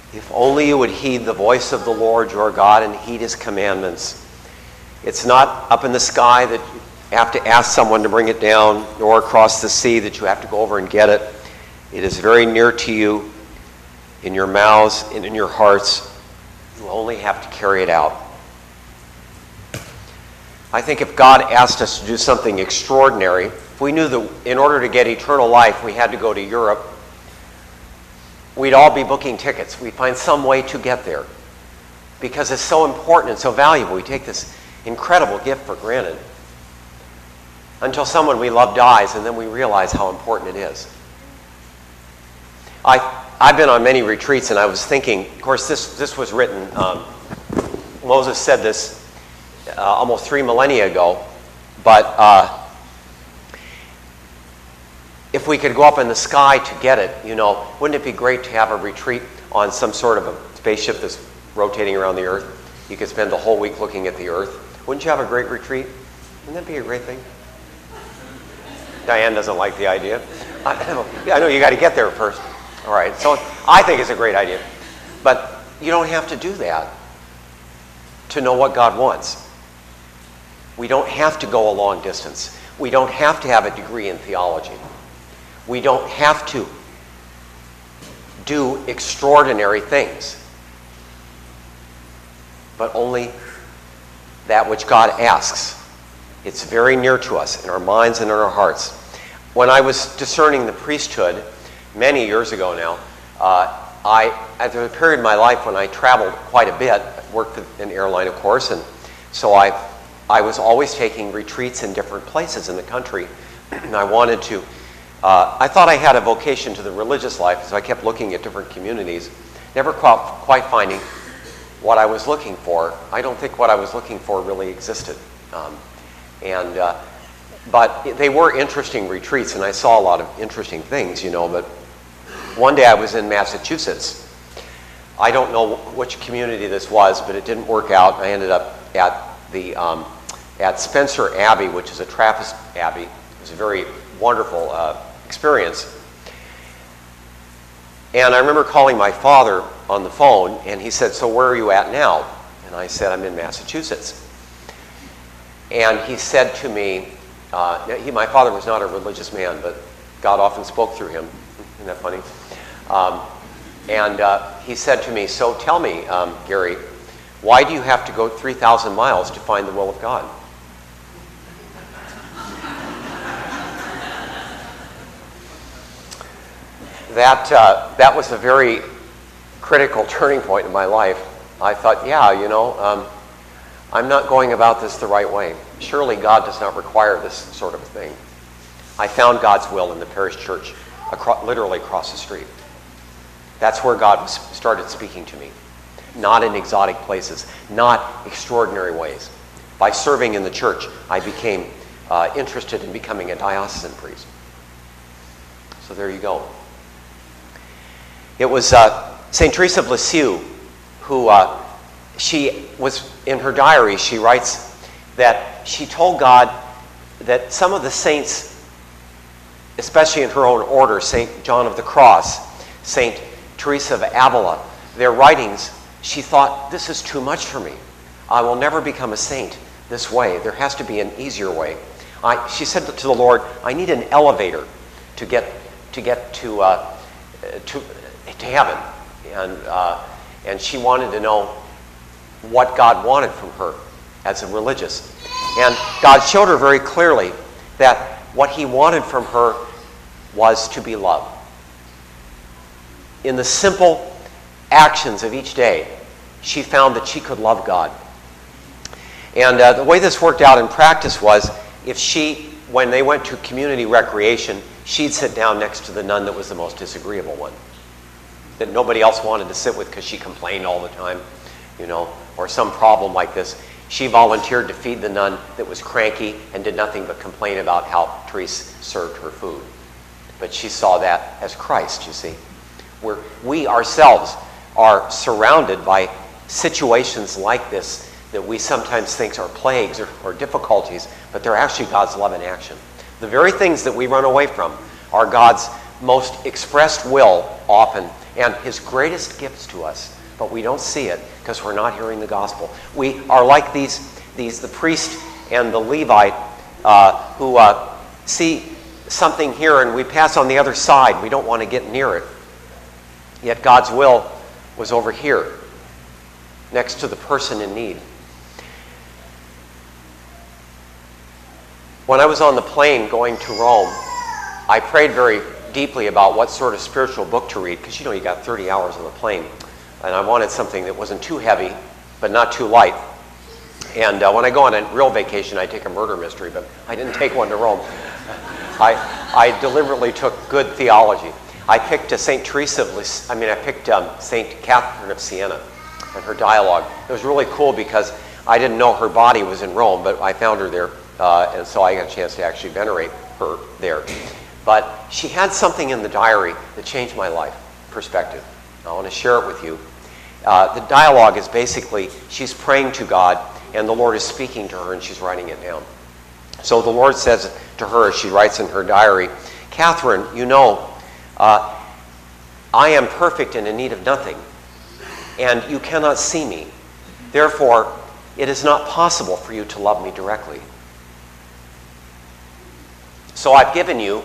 If only you would heed the voice of the Lord your God and heed his commandments. It's not up in the sky that you have to ask someone to bring it down, nor across the sea that you have to go over and get it. It is very near to you, in your mouths and in your hearts. You only have to carry it out. I think if God asked us to do something extraordinary, if we knew that in order to get eternal life we had to go to Europe, we'd all be booking tickets. We'd find some way to get there because it's so important and so valuable. We take this incredible gift for granted until someone we love dies, and then we realize how important it is. I've been on many retreats, and I was thinking, of course, this was written, Moses said this almost 3 millennia ago, but if we could go up in the sky to get it, wouldn't it be great to have a retreat on some sort of a spaceship that's rotating around the Earth? You could spend the whole week looking at the Earth. Wouldn't you have a great retreat? Wouldn't that be a great thing? Diane doesn't like the idea. I know you got to get there first. All right, so I think it's a great idea. But you don't have to do that to know what God wants. We don't have to go a long distance. We don't have to have a degree in theology. We don't have to do extraordinary things, but only that which God asks. It's very near to us in our minds and in our hearts. When I was discerning the priesthood many years ago now, at a period in my life when I traveled quite a bit, I worked in an airline, of course, and so I was always taking retreats in different places in the country, and I wanted to. I thought I had a vocation to the religious life, so I kept looking at different communities, never quite finding what I was looking for. I don't think what I was looking for really existed. But they were interesting retreats, and I saw a lot of interesting things, but one day I was in Massachusetts. I don't know which community this was, but it didn't work out. I ended up at Spencer Abbey, which is a Trappist abbey. It was a very wonderful experience. And I remember calling my father on the phone, and he said, "So where are you at now?" And I said, "I'm in Massachusetts." And he said to me, my father was not a religious man, but God often spoke through him. Isn't that funny? He said to me, "So tell me, Gary, why do you have to go 3,000 miles to find the will of God?" That was a very critical turning point in my life. I thought, I'm not going about this the right way. Surely God does not require this sort of thing. I found God's will in the parish church, literally across the street. That's where God started speaking to me. Not in exotic places, not extraordinary ways. By serving in the church, I became interested in becoming a diocesan priest. So there you go. It was St. Teresa of Lisieux who, she was, in her diary, she writes that she told God that some of the saints, especially in her own order, St. John of the Cross, St. Teresa of Avila, their writings, she thought, this is too much for me. I will never become a saint this way. There has to be an easier way. She said to the Lord, I need an elevator to get to heaven. And she wanted to know what God wanted from her as a religious. And God showed her very clearly that what he wanted from her was to be loved. In the simple actions of each day, she found that she could love God. And the way this worked out in practice was, when they went to community recreation, she'd sit down next to the nun that was the most disagreeable one, that nobody else wanted to sit with because she complained all the time, or some problem like this. She volunteered to feed the nun that was cranky and did nothing but complain about how Therese served her food. But she saw that as Christ, you see. We ourselves are surrounded by situations like this that we sometimes think are plagues or difficulties, but they're actually God's love in action. The very things that we run away from are God's most expressed will often, and his greatest gifts to us, but we don't see it because we're not hearing the gospel. We are like the priest and the Levite who see something here and we pass on the other side. We don't want to get near it. Yet God's will was over here, next to the person in need. When I was on the plane going to Rome, I prayed very deeply about what sort of spiritual book to read, because you got 30 hours on the plane, and I wanted something that wasn't too heavy, but not too light. And when I go on a real vacation, I take a murder mystery, but I didn't take one to Rome. I deliberately took good theology. I picked St. St. Catherine of Siena and her dialogue. It was really cool because I didn't know her body was in Rome, but I found her there, and so I got a chance to actually venerate her there. But she had something in the diary that changed my life perspective. I want to share it with you. The dialogue is basically she's praying to God, and the Lord is speaking to her, and she's writing it down. So the Lord says to her, as she writes in her diary, Catherine, I am perfect and in need of nothing, and you cannot see me. Therefore, it is not possible for you to love me directly. So I've given you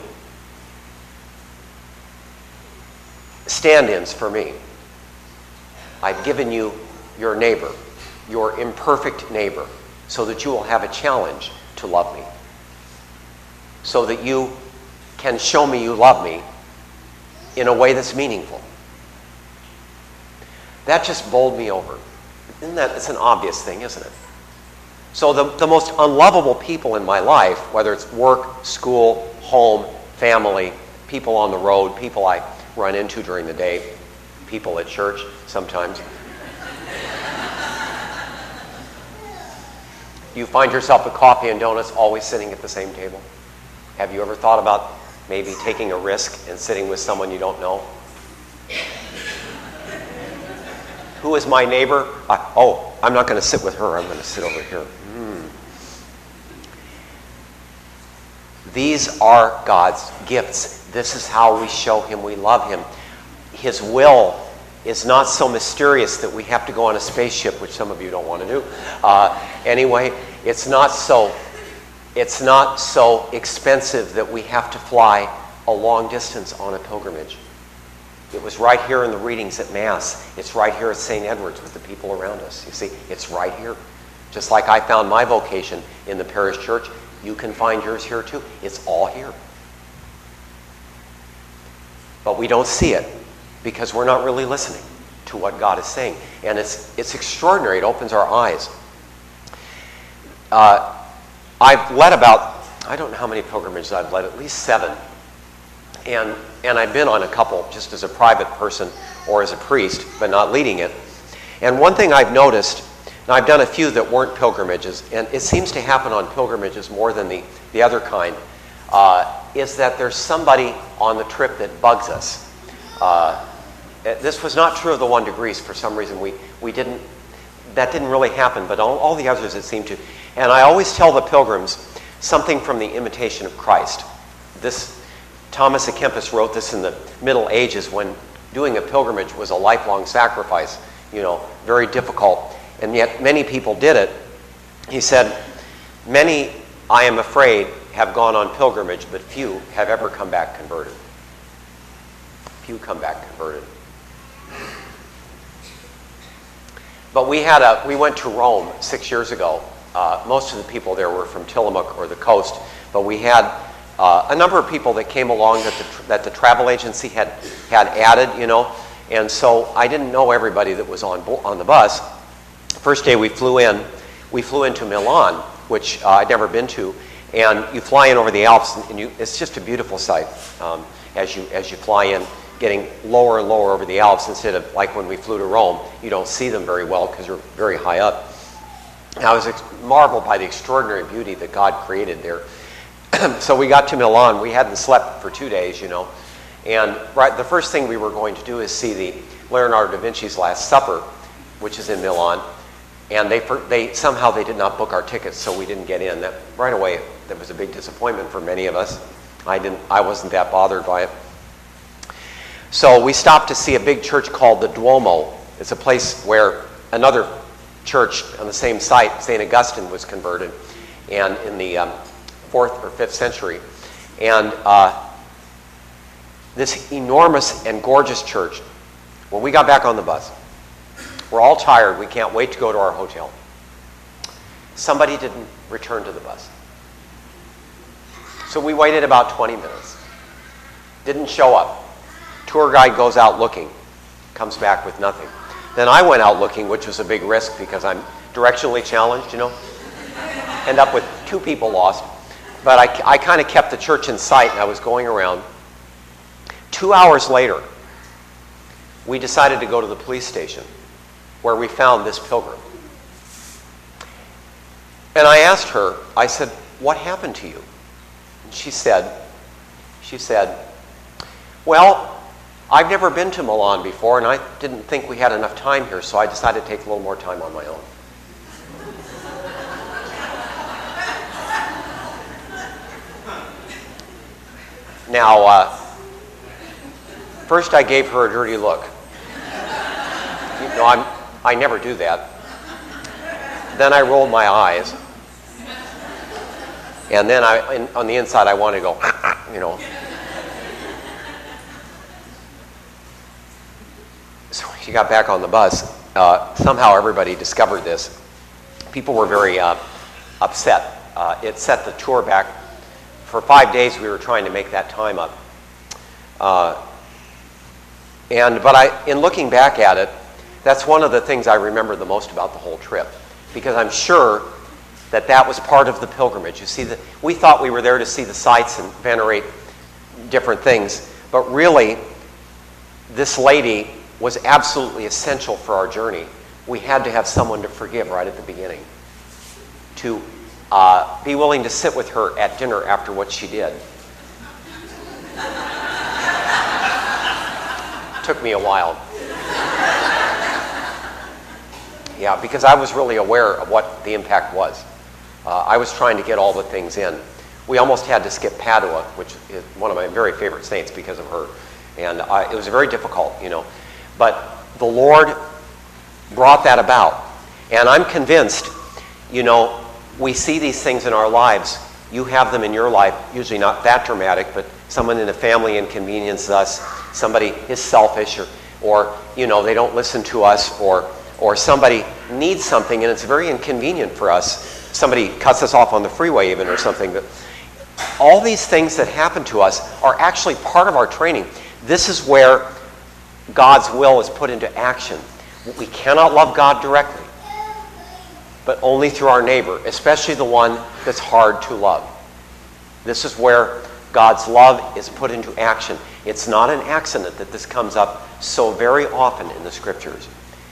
stand-ins for me. I've given you your neighbor, your imperfect neighbor, so that you will have a challenge to love me, so that you can show me you love me in a way that's meaningful. That just bowled me over. It's an obvious thing, isn't it? So the most unlovable people in my life, whether it's work, school, home, family, people on the road, people I run into during the day, people at church sometimes. You find yourself at coffee and donuts always sitting at the same table? Have you ever thought about maybe taking a risk and sitting with someone you don't know? Who is my neighbor? I'm not going to sit with her. I'm going to sit over here. These are God's gifts. This is how we show him we love him. His will is not so mysterious that we have to go on a spaceship, which some of you don't want to do. Anyway, it's not so expensive that we have to fly a long distance on a pilgrimage. It was right here in the readings at Mass. It's right here at St. Edward's with the people around us. You see, it's right here. Just like I found my vocation in the parish church, you can find yours here too. It's all here. But we don't see it because we're not really listening to what God is saying. And it's extraordinary. It opens our eyes. I've led about, I don't know how many pilgrimages I've led, at least 7. And I've been on a couple just as a private person or as a priest, but not leading it. And one thing I've noticed, and I've done a few that weren't pilgrimages, and it seems to happen on pilgrimages more than the other kind, is that there's somebody on the trip that bugs us. This was not true of the one to Greece. For some reason, that didn't really happen, but all the others it seemed to. And I always tell the pilgrims something from the Imitation of Christ. Thomas à Kempis wrote this in the Middle Ages when doing a pilgrimage was a lifelong sacrifice, very difficult. And yet many people did it. He said, many, I am afraid, have gone on pilgrimage, but few have ever come back converted. Few come back converted. But we went to Rome 6 years ago. Most of the people there were from Tillamook or the coast, but we had a number of people that came along that the travel agency had added, and so I didn't know everybody that was on the bus. First day we flew into Milan, which I'd never been to, and you fly in over the Alps, and it's just a beautiful sight as you fly in, getting lower and lower over the Alps instead of like when we flew to Rome. You don't see them very well because you're very high up. And I was marveled by the extraordinary beauty that God created there. So we got to Milan. We hadn't slept for 2 days, and the first thing we were going to do is see the Leonardo da Vinci's Last Supper, which is in Milan. And they somehow did not book our tickets, so we didn't get in. That right away, that was a big disappointment for many of us. I wasn't that bothered by it. So we stopped to see a big church called the Duomo. It's a place where another church on the same site, St. Augustine, was converted, and in the 4th or 5th century. And this enormous and gorgeous church, when we got back on the bus, we're all tired. We can't wait to go to our hotel. Somebody didn't return to the bus. So we waited about 20 minutes. Didn't show up. Tour guide goes out looking, comes back with nothing. Then I went out looking, which was a big risk because I'm directionally challenged, End up with 2 people lost. But I kind of kept the church in sight, and I was going around. 2 hours later, we decided to go to the police station where we found this pilgrim. And I asked her, I said, "What happened to you?" And she said, "Well, I've never been to Milan before, and I didn't think we had enough time here, so I decided to take a little more time on my own." Now, first I gave her a dirty look. I never do that. Then I rolled my eyes. And then on the inside, I wanted to go, So when she got back on the bus, somehow everybody discovered this. People were very upset. It set the tour back. For 5 days, we were trying to make that time up. But in looking back at it, that's one of the things I remember the most about the whole trip, because I'm sure that was part of the pilgrimage. You see, we thought we were there to see the sights and venerate different things, but really, this lady was absolutely essential for our journey. We had to have someone to forgive right at the beginning, to be willing to sit with her at dinner after what she did. Took me a while. Yeah, because I was really aware of what the impact was. I was trying to get all the things in. We almost had to skip Padua, which is one of my very favorite saints because of her. And it was very difficult, But the Lord brought that about. And I'm convinced, we see these things in our lives. You have them in your life, usually not that dramatic, but someone in the family inconveniences us, somebody is selfish, or they don't listen to us, or somebody needs something and it's very inconvenient for us. Somebody cuts us off on the freeway even or something. But all these things that happen to us are actually part of our training. This is where God's will is put into action. We cannot love God directly, but only through our neighbor, especially the one that's hard to love. This is where God's love is put into action. It's not an accident that this comes up so very often in the Scriptures.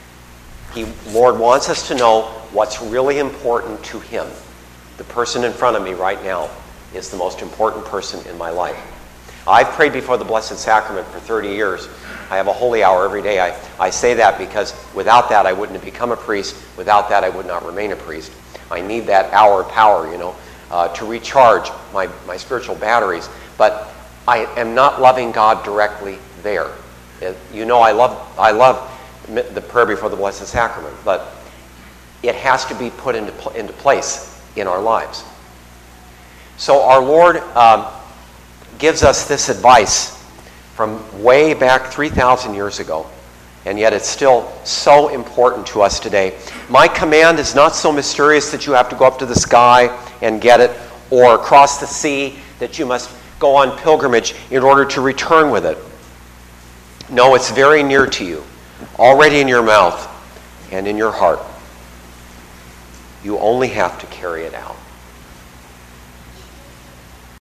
Lord wants us to know what's really important to Him. The person in front of me right now is the most important person in my life. I've prayed before the Blessed Sacrament for 30 years. I have a holy hour every day. I say that because without that I wouldn't have become a priest. Without that I would not remain a priest. I need that hour of power, to recharge my spiritual batteries. But I am not loving God directly there. I love the prayer before the Blessed Sacrament, but it has to be put into place in our lives. So our Lord gives us this advice from way back 3,000 years ago, and yet it's still so important to us today. My command is not so mysterious that you have to go up to the sky and get it, or cross the sea that you must go on pilgrimage in order to return with it. No, it's very near to you, already in your mouth and in your heart. You only have to carry it out.